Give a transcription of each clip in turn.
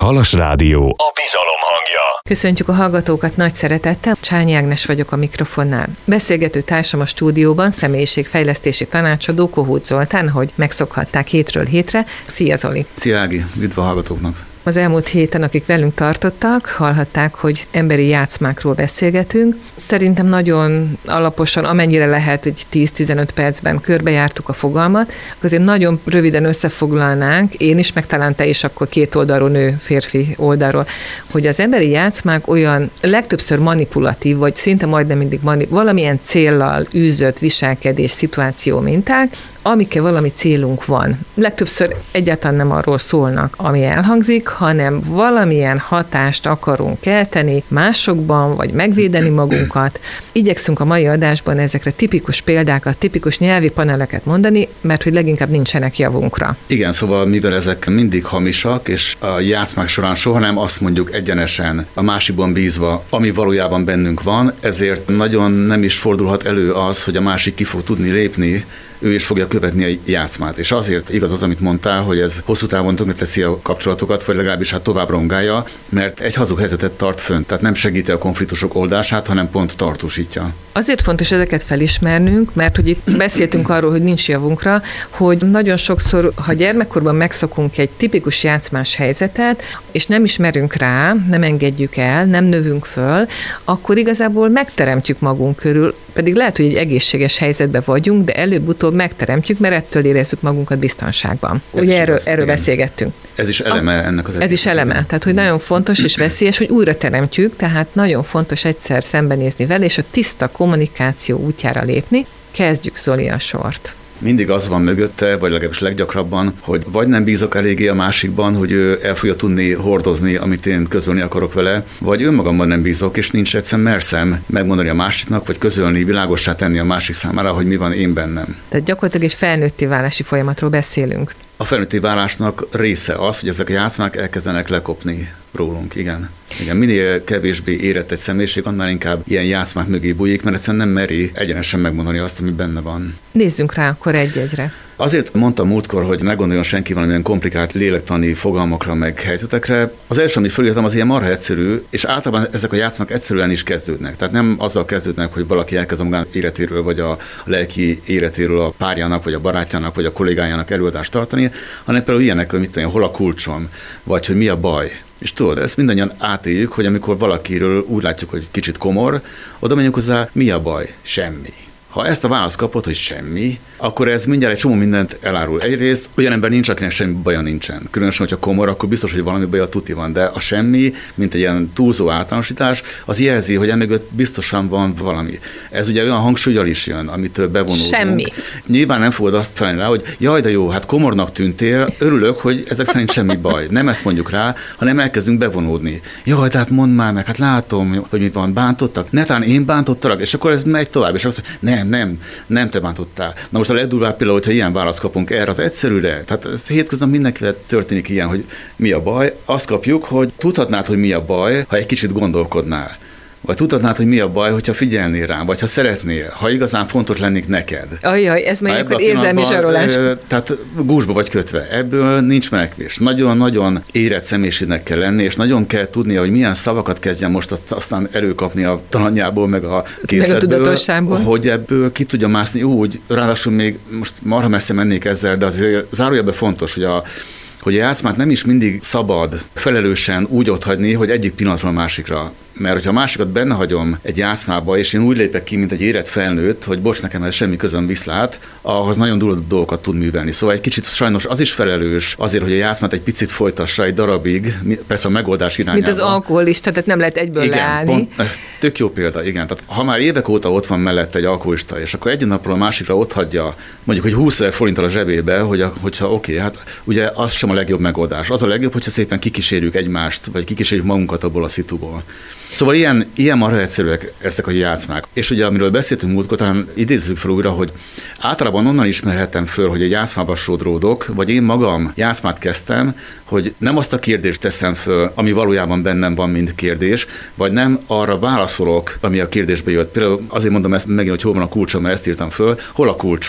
Halas Rádió, a bizalom hangja. Köszöntjük a hallgatókat nagy szeretettel. Csányi Ágnes vagyok a mikrofonnál. Beszélgető társam a stúdióban személyiségfejlesztési tanácsadó Kohut Zoltán, hogy megszokhatták hétről hétre. Szia Zoli! Szia Ági, üdv a hallgatóknak! Az elmúlt héten, akik velünk tartottak, hallhatták, hogy emberi játszmákról beszélgetünk. Szerintem nagyon alaposan, amennyire lehet, hogy 10-15 percben körbejártuk a fogalmat. Azért nagyon röviden összefoglalnánk, én is, meg talán te is akkor két oldalról, nő-férfi oldalról, hogy az emberi játszmák olyan legtöbbször manipulatív, vagy szinte majdnem mindig valamilyen céllal űzött viselkedés, szituáció minták, amikkel valami célunk van. Legtöbbször egyáltalán nem arról szólnak, ami elhangzik, hanem valamilyen hatást akarunk kelteni másokban, vagy megvédeni magunkat. Igyekszünk a mai adásban ezekre tipikus példákat, tipikus nyelvi paneleket mondani, mert hogy leginkább nincsenek javunkra. Igen, szóval mivel ezek mindig hamisak, és a játszmák során soha nem azt mondjuk egyenesen a másikban bízva, ami valójában bennünk van, ezért nagyon nem is fordulhat elő az, hogy a másik ki fog tudni lépni, ő is fogja követni a játszmát. És azért igaz az, amit mondtál, hogy ez hosszú távon tönkreteszi a kapcsolatokat, vagy legalábbis hát tovább rongálja, mert egy hazug helyzetet tart fönn. Tehát nem segíti a konfliktusok oldását, hanem pont tartósítja. Azért fontos ezeket felismernünk, mert hogy itt beszéltünk arról, hogy nincs javunkra, hogy nagyon sokszor, ha gyermekkorban megszokunk egy tipikus játszmás helyzetet, és nem ismerünk rá, nem engedjük el, nem növünk föl, akkor igazából megteremtjük magunk körül, pedig lehet, hogy egy egészséges helyzetben vagyunk, de előbb-utóbb megteremtjük, mert ettől érezzük magunkat biztonságban. Ugye erről beszélgettünk. Ez is eleme ennek az. Ez is eleme. Tehát, hogy nagyon fontos és veszélyes, hogy újra teremtjük, tehát nagyon fontos egyszer szembenézni vele, és a tiszta kommunikáció útjára lépni. Kezdjük, Zoli, a sort. Mindig az van mögötte, vagy legalábbis leggyakrabban, hogy vagy nem bízok eléggé a másikban, hogy ő el fogja tudni hordozni, amit én közölni akarok vele, vagy önmagamban nem bízok, és nincs egyszerűen merszem megmondani a másiknak, vagy közölni, világossá tenni a másik számára, hogy mi van én bennem. Tehát gyakorlatilag egy felnőtti válási folyamatról beszélünk. A felnőtti válásnak része az, hogy ezek a játszmák elkezdenek lekopni rólunk, igen. Minél kevésbé érett egy személyiség, annál inkább ilyen játszmák mögé bújik, mert egyszerűen nem meri egyenesen megmondani azt, ami benne van. Nézzünk rá akkor egy-egyre. Azért mondtam múltkor, hogy ne gondoljon senki valamilyen komplikált lélektani fogalmakra, meg helyzetekre. Az első, amit felírtam, az ilyen marha egyszerű, és általában ezek a játszmák egyszerűen is kezdődnek. Tehát nem azzal kezdődnek, hogy valaki elkezd a magán életéről, vagy a lelki életéről a párjának, vagy a barátjának, vagy a kollégájának előadást tartani, hanem például ilyenek, hogy mit tudom, hol a kulcsom, vagy hogy mi a baj. És tudod, ezt mindannyian átéljük, hogy amikor valakiről úgy látjuk, hogy kicsit komor, oda menjünk hozzá, mi a baj? Semmi. Ha ezt a választ kapod, hogy semmi, akkor ez mindjárt egy csomó mindent elárul. Egyrészt olyan ember nincs, akinek semmi baja nincsen. Különösen, hogyha komor, akkor biztos, hogy valami baja tuti van, de a semmi, mint egy ilyen túlzó általánosítás, az jelzi, hogy emögött biztosan van valami. Ez ugye olyan hangsúlyal is jön, amitől bevonódunk. Semmi. Nyilván nem fogod azt felelni rá, hogy jaj, de jó, hát komornak tűntél, örülök, hogy ezek szerint semmi baj. Nem ezt mondjuk rá, hanem elkezdünk bevonódni. Jaj, tehát mondd már meg, hát látom, hogy mi van, bántottak. Netán én bántottalak, és akkor ez megy tovább, és azt mondja, nem te bántottál. Na most a legdurvább például, hogyha ilyen választ kapunk erre az egyszerűre, tehát ez hétköznap mindenkivel történik ilyen, hogy mi a baj, azt kapjuk, hogy tudhatnád, hogy mi a baj, ha egy kicsit gondolkodnál. Vagy tudhatnád, hogy mi a baj, hogyha figyelnél rám, vagy ha szeretnél, ha igazán fontos lennék neked. Ajaj, ez meg akkor érzelmi zsarolás. Tehát gúzsba vagy kötve. Ebből nincs menekvés. Nagyon-nagyon érett személyiségnek kell lenni, és nagyon kell tudnia, hogy milyen szavakat kezdjen most aztán előkapni a talanyából, meg a készletből, hogy ebből ki tudja mászni úgy, ráadásul még most marha messze mennék ezzel, de azért zárójelben fontos, hogy a játszmát nem is mindig szabad felelősen úgy otthagyni, hogy egyik pillanatról a másikra. Mert hogyha a másikat benne hagyom egy játszmába, és én úgy lépek ki, mint egy érett felnőtt, hogy bocs, nekem ez semmi közöm viszlát, ahhoz nagyon durva dolgokat tud művelni. Szóval egy kicsit sajnos az is felelős azért, hogy a játszmát egy picit folytassa egy darabig, persze a megoldás irányába. Mint az alkoholista, tehát nem lehet egyből leállni. Igen, tök jó példa, igen. Tehát ha már évek óta ott van mellette egy alkoholista, és akkor egy napról a másikra ott hagyja, mondjuk, hogy 20 000 forinttal a zsebébe, hogyha oké, hát ugye az sem a legjobb megoldás. Az a legjobb, hogyha szépen kikísérjük egymást, vagy kikísérjük magunkat abból a szituból. Szóval ilyen marha egyszerűek ezek a játszmák. És ugye, amiről beszéltünk múltkor, talán idézzük fel újra, hogy általában onnan ismerhettem föl, hogy egy játszmába sodródok, vagy én magam játszmát kezdtem, hogy nem azt a kérdést teszem föl, ami valójában bennem van, mint kérdés, vagy nem arra válaszolok, ami a kérdésbe jött. Például azért mondom ezt megint, hogy hol van a kulcsom, mert ezt írtam föl, hol a kulcsom.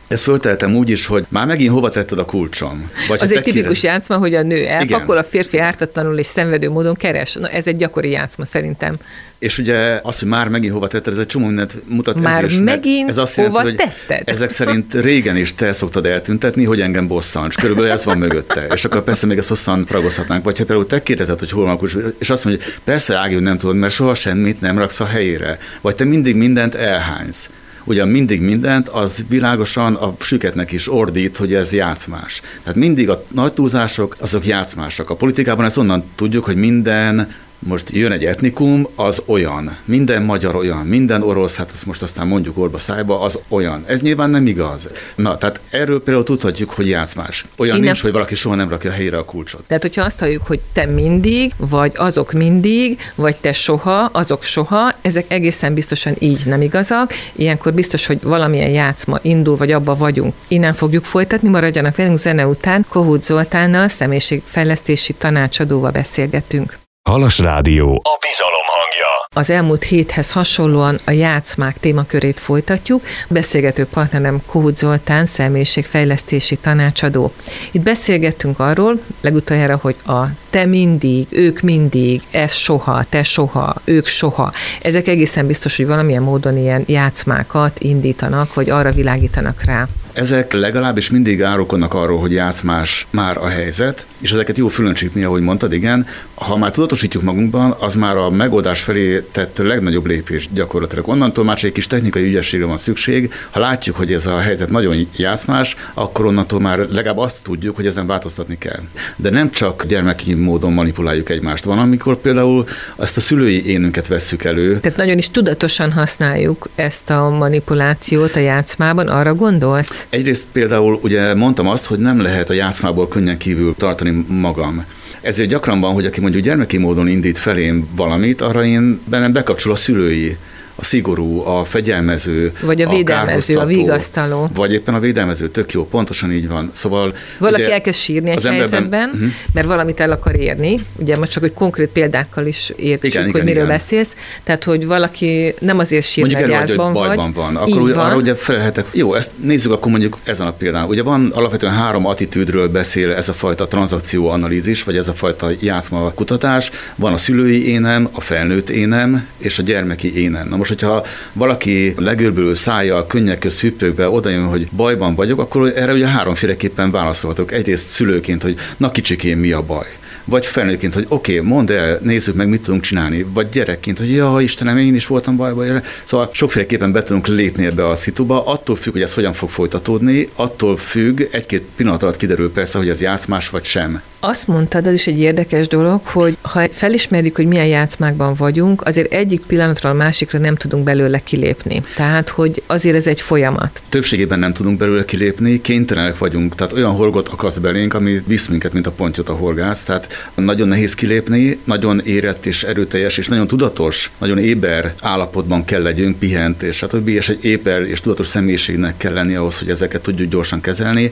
Ezt fölteltem úgy is, hogy már megint hova tetted a kulcsom. Vagy az egy tipikus játszma, hogy a nő elpakol, a férfi ártatlanul és szenvedő módon keres. Na, ez egy gyakori játszma szerintem. És ugye az, hogy már megint hova tetted, ez egy csomó mindent mutat. Már ez is, megint ez azt hova jelenti, tetted? Ezek szerint régen is te szoktad eltüntetni, hogy engem bosszants. Körülbelül ez van mögötte. És akkor persze még ezt hosszan ragozhatnánk. Vagy ha például te kérdezed, hogy hol van a kulcs, és azt mondja, hogy persze Ági, hogy nem tudod, mert soha semmit nem raksz a helyére. Vagy te mindig mindent elhánysz. Ugyan mindig mindent, az világosan a süketnek is ordít, hogy ez játszmás. Tehát mindig a nagy túlzások, azok játszmásak. A politikában ezt onnan tudjuk, hogy minden, most jön egy etnikum, az olyan. Minden magyar olyan, minden orosz, hát ezt most aztán mondjuk orba szájba, az olyan. Ez nyilván nem igaz. Na, tehát erről például tudhatjuk, hogy játszmás. Olyan nincs, hogy valaki soha nem rakja a helyére a kulcsot. Tehát, hogyha azt halljuk, hogy te mindig, vagy azok mindig, vagy te soha, azok soha, ezek egészen biztosan így nem igazak. Ilyenkor biztos, hogy valamilyen játszma indul, vagy abba vagyunk. Innen fogjuk folytatni, maradjanak velünk, zene után Kohut Zoltánnal, személyiségfejlesztési tanácsadóval beszélgetünk. Halas Rádió, a bizalom hangja. Az elmúlt héthez hasonlóan a játszmák témakörét folytatjuk. Beszélgető partnerem Kohut Zoltán, személyiségfejlesztési tanácsadó. Itt beszélgettünk arról legutoljára, hogy a te mindig, ők mindig, ez soha, te soha, ők soha. Ezek egészen biztos, hogy valamilyen módon ilyen játszmákat indítanak, vagy arra világítanak rá. Ezek legalábbis mindig árulkodnak arról, hogy játszmás már a helyzet, és ezeket jó fülöncsípni, ahogy mondtad, igen. Ha már tudatosítjuk magunkban, az már a megoldás felé tett legnagyobb lépés gyakorlatilag. Onnantól már csak egy kis technikai ügyességre van szükség. Ha látjuk, hogy ez a helyzet nagyon játszmás, akkor onnantól már legalább azt tudjuk, hogy ezen változtatni kell. De nem csak gyermeki módon manipuláljuk egymást. Van, amikor például ezt a szülői énünket vesszük elő. Tehát nagyon is tudatosan használjuk ezt a manipulációt a játszmában, arra gondolsz? Egyrészt például ugye mondtam azt, hogy nem lehet a játszmából könnyen kívül tartani magam. Ezért gyakran van, hogy aki mondjuk gyermeki módon indít felém valamit, arra én bennem bekapcsol a szülői, a szigorú, a fegyelmező, vagy a védelmező, a vigasztaló. Vagy éppen a védelmező, tök jó, pontosan így van. Szóval valaki elkezd sírni egy helyzetben, mert valamit el akar érni. Ugye most csak, hogy konkrét példákkal is értsük, hogy miről beszélsz. Tehát, hogy valaki nem azért sír, mert gyászban vagy. Bajban van. Akkor arra ugye felelhetek. Jó, ezt nézzük akkor mondjuk ezen a példán. Ugye van alapvetően 3 attitűdről beszél ez a fajta tranzakcióanalízis, vagy ez a fajta játszma kutatás. Van a szülői énem, a felnőtt énem, és a gyermeki énem. Na most, hogyha valaki legőrbülő szájjal, könnyek közt hüppögve odajön, hogy bajban vagyok, akkor erre ugye 3-féleképpen válaszolhatok. Egyrészt szülőként, hogy na kicsikém, mi a baj? Vagy felnőttként, hogy oké, mondd el, nézzük meg, mit tudunk csinálni. Vagy gyerekként, hogy ja, Istenem, én is voltam bajban. Szóval sokféleképpen be tudunk lépni ebbe a szituba. Attól függ, hogy ez hogyan fog folytatódni, attól függ, 1-2 pillanat alatt kiderül persze, hogy ez játszmás vagy sem. Azt mondtad, az is egy érdekes dolog, hogy ha felismerjük, hogy milyen játszmákban vagyunk, azért egyik pillanatról a másikra nem tudunk belőle kilépni. Tehát, hogy azért ez egy folyamat. Többségében nem tudunk belőle kilépni, kénytelenek vagyunk, tehát olyan horgot akaszt belénk, ami visz minket, mint a pontyot a horgász. Tehát nagyon nehéz kilépni, nagyon érett és erőteljes, és nagyon tudatos, nagyon éber állapotban kell legyünk, pihent, és stb. És egy éber és tudatos személyiségnek kell lenni ahhoz, hogy ezeket tudjuk gyorsan kezelni.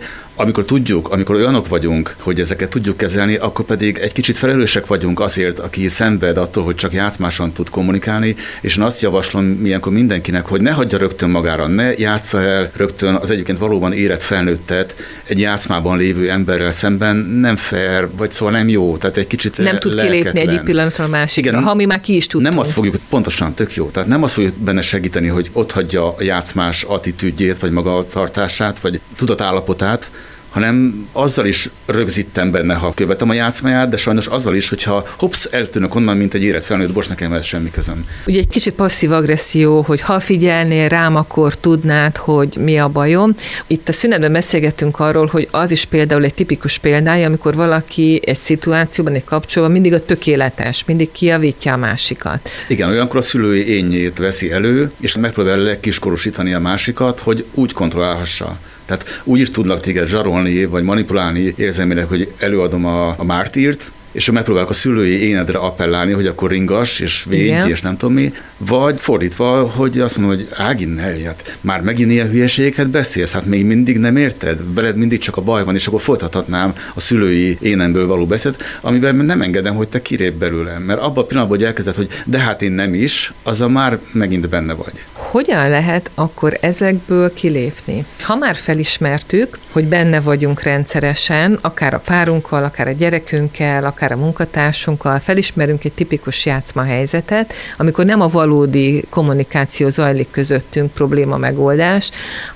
Amikor olyanok vagyunk, hogy ezeket tudjuk kezelni, akkor pedig egy kicsit felelősek vagyunk azért, aki szenved attól, hogy csak játszmáson tud kommunikálni, és én azt javaslom ilyenkor mindenkinek, hogy ne hagyja rögtön magára, ne játsza el rögtön az egyébként valóban érett felnőttet egy játszmában lévő emberrel szemben, nem fair, vagy szóval nem jó, tehát egy kicsit nem tud kilépni egyik pillanatról a másikra, igen, ha mi már ki is tudtunk. Nem azt fogjuk, pontosan, tök jó, tehát nem azt fogjuk benne segíteni, hogy ott hagyja a játszmás attitűdjét, vagy magatartását, vagy tudatállapotát, hanem azzal is rögzítem benne, ha követem a játszmáját, de sajnos azzal is, hogyha eltűnök onnan, mint egy érett felnőtt, most nekem ez semmi közöm. Ugye egy kicsit passzív agresszió, hogy ha figyelnél rám, akkor tudnád, hogy mi a bajom. Itt a szünetben beszélgettünk arról, hogy az is például egy tipikus példája, amikor valaki egy szituációban, egy kapcsolatban mindig a tökéletes, mindig kijavítja a másikat. Igen, olyankor a szülői énjét veszi elő, és megpróbálja kiskorosítani a másikat, hogy úgy kontrollálhassa. Tehát úgy is tudlak téged zsarolni, vagy manipulálni érzelmileg, hogy előadom a mártírt, és megpróbálok a szülői énedre appellálni, hogy akkor ringas, és védj, és nem tudom mi, vagy fordítva, hogy azt mondom, hogy Ági, ne, hát már megint ilyen hülyeségeket beszélsz, hát még mindig nem érted, veled mindig csak a baj van, és akkor folytathatnám a szülői énemből való beszédet, amivel nem engedem, hogy te kilép belőlem, mert abban a pillanatban, hogy elkezded, hogy de hát én nem is, azzal már megint benne vagy. Hogyan lehet akkor ezekből kilépni? Ha már felismertük, hogy benne vagyunk rendszeresen, akár a párunkkal, akár a gyerekünkkel, akár a munkatársunkkal, felismerünk egy tipikus játszmahelyzetet, amikor nem a valódi kommunikáció zajlik közöttünk, probléma megoldás,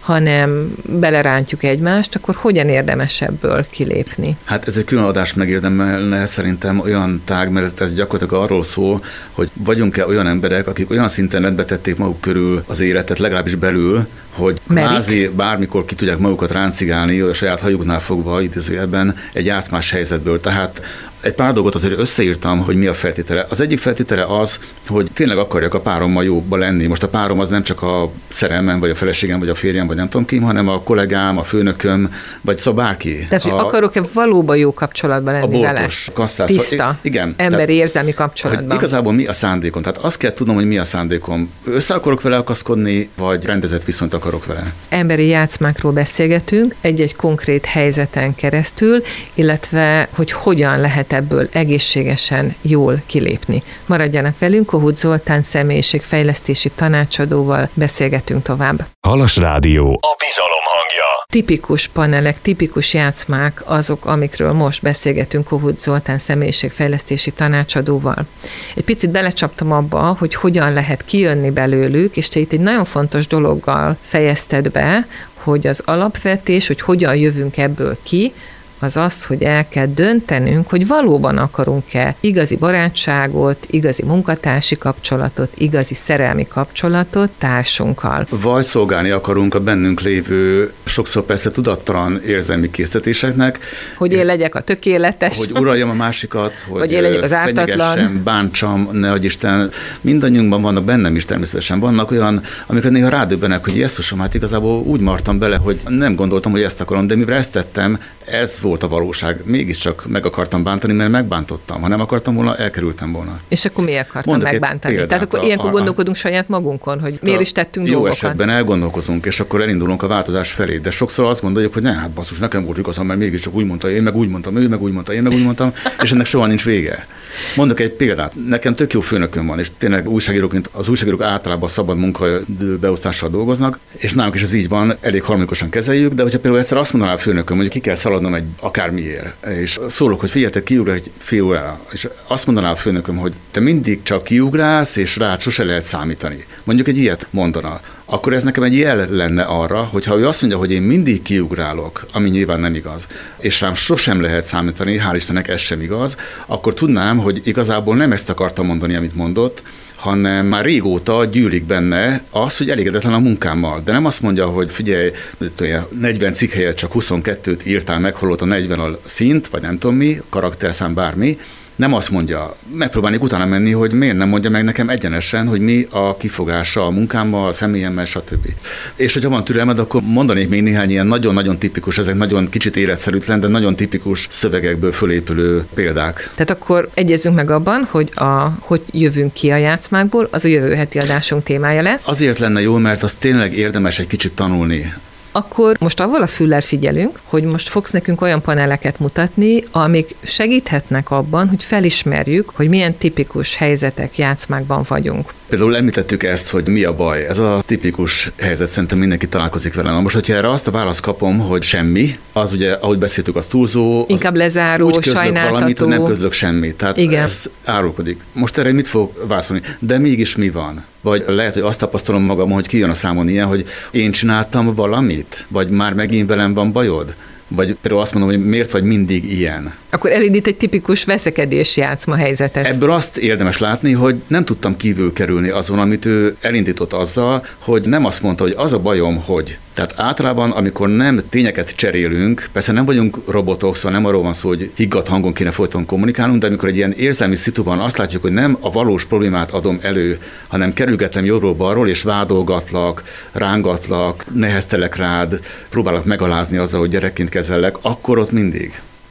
hanem belerántjuk egymást, akkor hogyan érdemes ebből kilépni? Hát ez egy külön adást megérdemelne szerintem olyan tág, mert ez gyakorlatilag arról szól, hogy vagyunk-e olyan emberek, akik olyan szinten rendbe tették maguk körül az életet, legalábbis belül, hogy kvázi bármikor ki tudják magukat ráncigálni, a saját hajuknál fogva idézőjelben egy játszmás helyzetből. Tehát egy pár dolgot azért összeírtam, hogy mi a feltétele. Az egyik feltétele az, hogy tényleg akarjak a párommal jóba lenni. Most a párom az nem csak a szerelmem, vagy a feleségem, vagy a férjem, vagy nem tudom ki, hanem a kollégám, a főnököm, vagy szóval bárki. Tehát, hogy akarok-e valóban jó kapcsolatban lenni vele? Kasszás, tiszta, igen, emberi érzelmi kapcsolatban. Igazából mi a szándékom? Tehát azt kell tudnom, hogy mi a szándékom. Össze akarok vele akaszkodni, vagy rendezett viszonyt akarok vele? Emberi játszmákról beszélgetünk egy-egy konkrét helyzeten keresztül, illetve hogy hogyan lehet ebből egészségesen jól kilépni. Maradjanak velünk, Kohut Zoltán személyiségfejlesztési tanácsadóval beszélgetünk tovább. Halas Rádió, a bizalom hangja. Tipikus panelek, tipikus játszmák azok, amikről most beszélgetünk Kohut Zoltán személyiségfejlesztési tanácsadóval. Egy picit belecsaptam abba, hogy hogyan lehet kijönni belőlük, és te itt egy nagyon fontos dologgal fejezted be, hogy az alapvetés, hogy hogyan jövünk ebből ki, az az, hogy el kell döntenünk, hogy valóban akarunk-e igazi barátságot, igazi munkatársi kapcsolatot, igazi szerelmi kapcsolatot társunkkal. Vagy szolgálni akarunk a bennünk lévő, sokszor persze tudattalan érzelmi késztetéseknek. Hogy én legyek a tökéletes. Hogy uraljam a másikat, hogy én legyek az ártatlan. Bántsam, ne adj Isten. Mindannyiunkban vannak, bennem is természetesen vannak olyan, amikre néha rádöbbenek, hogy Jézusom, hát igazából úgy martam bele, hogy nem gondoltam, hogy ezt akarom, de mivel ezt tettem, ez volt a valóság. Mégiscsak meg akartam bántani, mert megbántottam. Ha nem akartam volna, elkerültem volna. És akkor miért akartam megbántani? Tehát akkor ilyenkor gondolkodunk saját magunkon, hogy miért is tettünk jó dolgokat. Jó esetben elgondolkozunk, és akkor elindulunk a változás felé. De sokszor azt gondoljuk, hogy ne, hát basszus, nekem volt igazam, mert mégiscsak úgy mondta, én meg úgy mondtam, ő meg úgy mondta, én meg úgy mondtam, és ennek soha nincs vége. Mondok egy példát. Nekem tök jó főnököm van, és tényleg újságíróként az újságírók általában szabad munkabeosztással dolgoznak, és nálunk is ez így van, elég harmonikusan kezeljük, de hogyha például egyszer azt mondaná a főnököm, hogy ki kell szaladnom egy akármiért, és szólok, hogy figyeljetek, kiugrál egy fél órára, és azt mondaná a főnököm, hogy te mindig csak kiugrálsz, és rád sose lehet számítani. Mondjuk egy ilyet mondana. Akkor ez nekem egy jel lenne arra, hogy ha ő azt mondja, hogy én mindig kiugrálok, ami nyilván nem igaz, és rám sosem lehet számítani, hál' Istennek ez sem igaz, akkor tudnám, hogy igazából nem ezt akartam mondani, amit mondott, hanem már régóta gyűlik benne az, hogy elégedetlen a munkámmal. De nem azt mondja, hogy figyelj, 40 cikk helyett csak 22-t írtál meg, holott a 40 a szint, vagy nem tudom mi, karakterszám, bármi. Nem azt mondja, megpróbálnék utána menni, hogy miért nem mondja meg nekem egyenesen, hogy mi a kifogása a munkámmal, a személyemmel, stb. És hogyha van türelmed, akkor mondanék még néhány ilyen nagyon-nagyon tipikus, ezek nagyon kicsit életszerűtlen, de nagyon tipikus szövegekből fölépülő példák. Tehát akkor egyezünk meg abban, hogy jövünk ki a játszmákból, az a jövő heti adásunk témája lesz. Azért lenne jó, mert az tényleg érdemes egy kicsit tanulni. Akkor most avval a füllel figyelünk, hogy most fogsz nekünk olyan paneleket mutatni, amik segíthetnek abban, hogy felismerjük, hogy milyen tipikus helyzetek, játszmákban vagyunk. Például említettük ezt, hogy mi a baj. Ez a tipikus helyzet, szerintem mindenki találkozik vele. Na most, hogyha erre azt a választ kapom, hogy semmi, az ugye, ahogy beszéltük, az túlzó. Inkább lezáró, úgy sajnáltató. Valamit, hogy nem közlök semmit. Tehát igen. Ez árulkodik. Most erre mit fog válaszolni? De mégis mi van? Vagy lehet, hogy azt tapasztalom magam, hogy kijön a számon ilyen, hogy én csináltam valamit? Vagy már megint velem van bajod? Vagy például azt mondom, hogy miért vagy mindig ilyen? Akkor elindít egy tipikus veszekedés játszma helyzetet. Ebből azt érdemes látni, hogy nem tudtam kívül kerülni azon, amit ő elindított azzal, hogy nem azt mondta, hogy az a bajom, hogy. Tehát általában, amikor nem tényeket cserélünk, persze nem vagyunk robotok, szóval nem arról van szó, hogy higgadt hangon kéne folyton kommunikálnunk, de amikor egy ilyen érzelmi szituban azt látjuk, hogy nem a valós problémát adom elő, hanem kerülgetem jobbról-balról, és vádolgatlak, rángatlak, neheztelek rád, próbálok megalázni azzal, hogy gyerekként kezellek, akkor ott mindig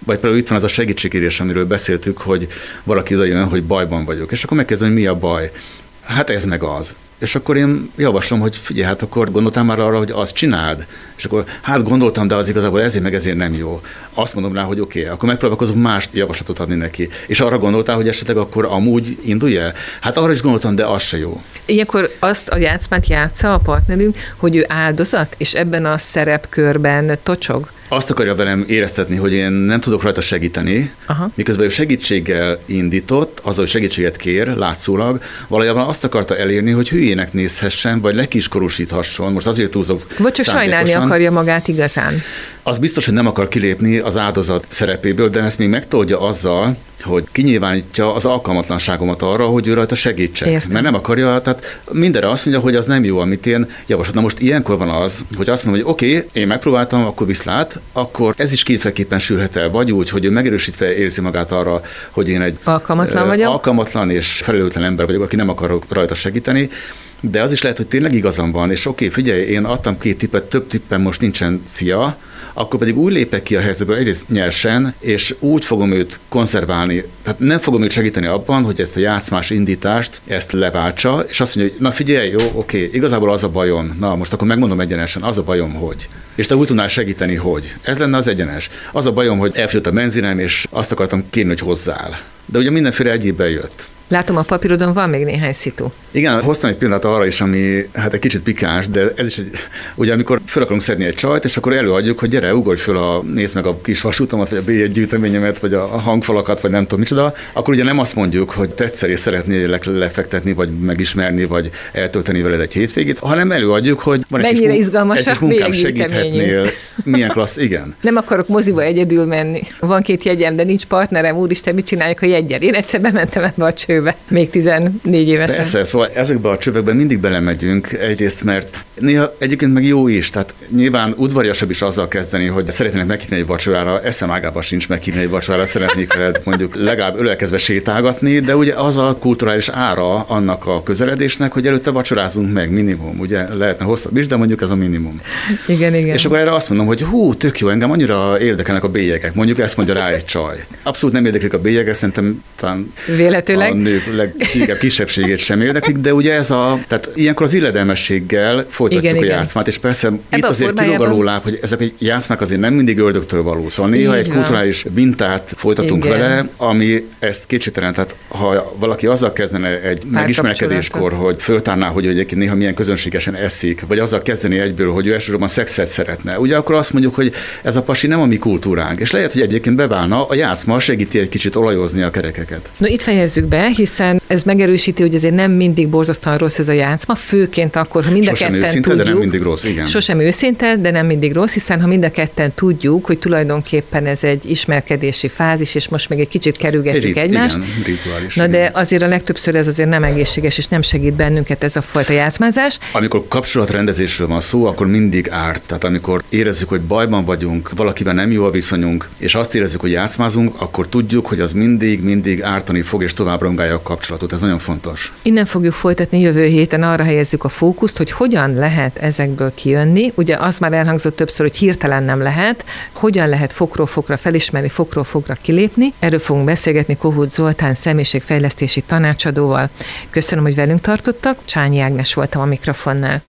Vagy például itt van az a segítségkérés, amiről beszéltük, hogy valaki oda jön, hogy bajban vagyok, és akkor megkezdem, hogy mi a baj. Hát ez meg az. És akkor én javaslom, hogy figyelj, hát akkor gondoltam már arra, hogy azt csináld. És akkor hát gondoltam, de az igazából ezért meg ezért nem jó. Azt mondom rá, hogy oké, akkor megpróbálkozok más javaslatot adni neki. És arra gondoltál, hogy esetleg akkor amúgy indulj el? Hát arra is gondoltam, de az se jó. Ilyenkor azt a játszmát játsza a partnerünk, hogy ő áldozat, és ebben a szerepkörben tocsog? Azt akarja velem éreztetni, hogy én nem tudok rajta segíteni, miközben ő segítséggel indított, azzal, hogy segítséget kér, látszólag, valójában azt akarta elérni, hogy hülyének nézhessen, vagy lekiskorúsíthasson. Most azért túlzok. Vagy csak sajnálni akarja magát igazán. Az biztos, hogy nem akar kilépni az áldozat szerepéből, de ezt még megtoldja azzal, hogy kinyilvánítja az alkalmatlanságomat arra, hogy ő rajta segítsek. Értem. Mert nem akarja, tehát mindenre azt mondja, hogy az nem jó, amit én javaslom. Na most ilyenkor van az, hogy azt mondom, hogy oké, én megpróbáltam, akkor viszlát, akkor ez is kétféleképpen sülhet el. Vagy úgy, hogy ő megerősítve érzi magát arra, hogy én egy alkalmatlan és felelőtlen ember vagyok, aki nem akarok rajta segíteni. De az is lehet, hogy tényleg igazam van, és oké, figyelj, én adtam 2 tippet, több tippen most nincsen, szia, akkor pedig úgy lépek ki a helyzetből, egyrészt nyersen, és úgy fogom őt konzerválni. Tehát nem fogom őt segíteni abban, hogy ezt a játszmás indítást, ezt leváltsa, és azt mondja, hogy na figyelj, jó, oké, igazából az a bajom, na most akkor megmondom egyenesen, az a bajom, hogy. És te úgy tudnál segíteni, hogy. Ez lenne az egyenes. Az a bajom, hogy elfogyott a benzinem, és azt akartam kérni, hogy hozzál. De ugye mindenféle egyébben jött. Látom, a papírodon van még néhány szitu. Igen, hoztam egy pillanat arra is, ami hát egy kicsit pikáns, de ez is ugye amikor föl akarunk szedni egy csajt, és akkor előadjuk, hogy gyere, ugorj föl, nézd meg a kis vasútomat, vagy a B1 gyűjteményemet, vagy a hangfalakat, vagy nem tudom micsoda, akkor ugye nem azt mondjuk, hogy tetszel és szeretnél lefektetni, vagy megismerni, vagy eltölteni veled egy hétvégét, hanem előadjuk, hogy van egy mennyire izgalmasak munkám, segíthetnél, milyen klassz, igen. Nem akarok moziba egyedül menni. Van 2 jegyem, de nincs partnerem, úristen, mit csinálják a jeggyel? Én egyszer bementem ebbe a csőbe, még 14 évesen. Persze, szóval ezekben a csövekben mindig belemegyünk, egyrészt, mert néha egyébként meg jó is, tehát nyilván udvariasabb is azzal kezdeni, hogy szeretnének meghívni egy vacsorára, eszem ágában sincs meghívni egy vacsorára, szeretnék veled mondjuk legalább ölelkezve sétálgatni, de ugye az a kulturális ára annak a közeledésnek, hogy előtte vacsorázunk meg, minimum, ugye lehetne hosszabb is, de mondjuk ez a minimum. Igen. És akkor erre azt mondom, hogy tök jó, engem annyira érdekelnek a bélyegek, mondjuk ezt mondja rá egy csaj. Abszolút nem érdeklik a bélyegek, szerintem talán véletőleg a nők leginkább kisebbségét sem érdeklik, de ugye tehát ilyenkor az illedelmességgel folytatjuk a játszmát, és persze itt azért kilóg a lóláb, hogy ezek a játszmák azért nem mindig ördögtől való. Szóval néha egy kulturális mintát folytatunk vele, ami ezt kétségtelen, tehát ha valaki azzal kezdene egy megismerkedéskor, hogy föltárná, hogy egyébként néha milyen közönségesen eszik, vagy azzal kezdeni egyből, hogy ő elsősorban szexet szeretne, ugye akkor azt mondjuk, hogy ez a pasi nem a mi kultúránk, és lehet, hogy egyébként beválna, a játszma segíti egy kicsit olajozni a kerekeket. No, itt fejezzük be, hiszen ez megerősíti, hogy azért nem mindig borzasztóan rossz ez a játszma, főként akkor, ha mind a ketten őszinte, tudjuk. De nem mindig rossz, igen. Sosem őszinte, de nem mindig rossz, hiszen ha mind a ketten tudjuk, hogy tulajdonképpen ez egy ismerkedési fázis, és most még egy kicsit kerülgetjük egymást. Igen, rituális. Na de azért a legtöbbször ez azért nem egészséges, és nem segít bennünket ez a fajta játszmázás. Amikor kapcsolatrendezésről van szó, akkor mindig árt. Tehát amikor érezzük, hogy bajban vagyunk, valakivel nem jó a viszonyunk, és azt érezzük, hogy játszmázunk, akkor tudjuk, hogy az mindig ártani fog, és tovább rongálja a kapcsolatot. Ez nagyon fontos. Innen fogjuk folytatni jövő héten, arra helyezzük a fókuszt, hogy hogyan lehet ezekből kijönni. Ugye az már elhangzott többször, hogy hirtelen nem lehet, hogyan lehet fokról fokra felismerni, fokról fokra kilépni. Erről fogunk beszélgetni Kohut Zoltán személyiségfejlesztési tanácsadóval. Köszönöm, hogy velünk tartottak. Csányi Ágnes voltam a mikrofonnál.